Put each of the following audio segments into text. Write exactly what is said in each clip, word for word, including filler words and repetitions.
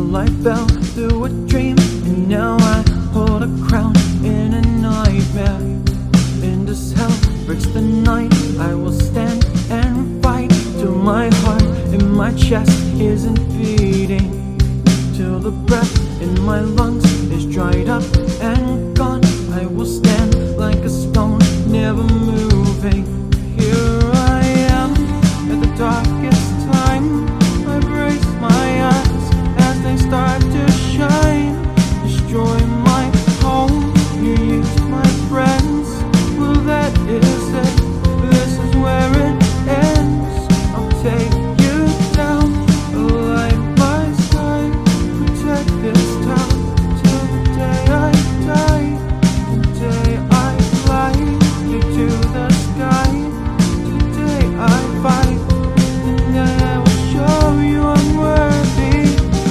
Well, I fell through a dream, and now I hold a crown in a nightmare. In this hell breaks the night, I will stand and fight till my heart in my chest isn't beating, till the breath in my lungs is dried up and gone. I will stand like a stone, never moving. Here I am at the darkest time. I brace my eyes as they start to shine. Destroy my home, you use my friends. Well, that is it, this is where it ends. I'll take you down, light my side, protect this town till the day I die. Today I fly you to the sky. Today I fight, and I will show you I'm worthy.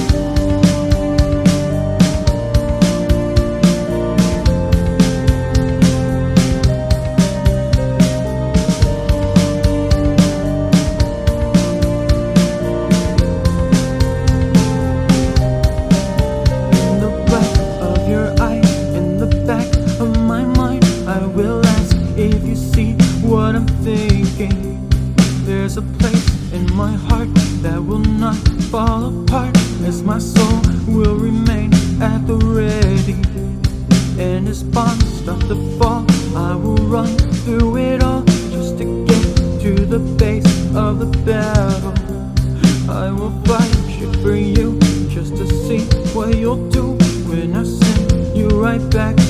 In the black of your eyes, in the back of my mind, I will ask if you see what I'm thinking. There's a place in my heart that will not fall apart, as my soul will remain at the ready. And as bombs start to fall, I will run through it all just to get to the base of the battle. I will fight shit for you just to see what you'll do when I send you right back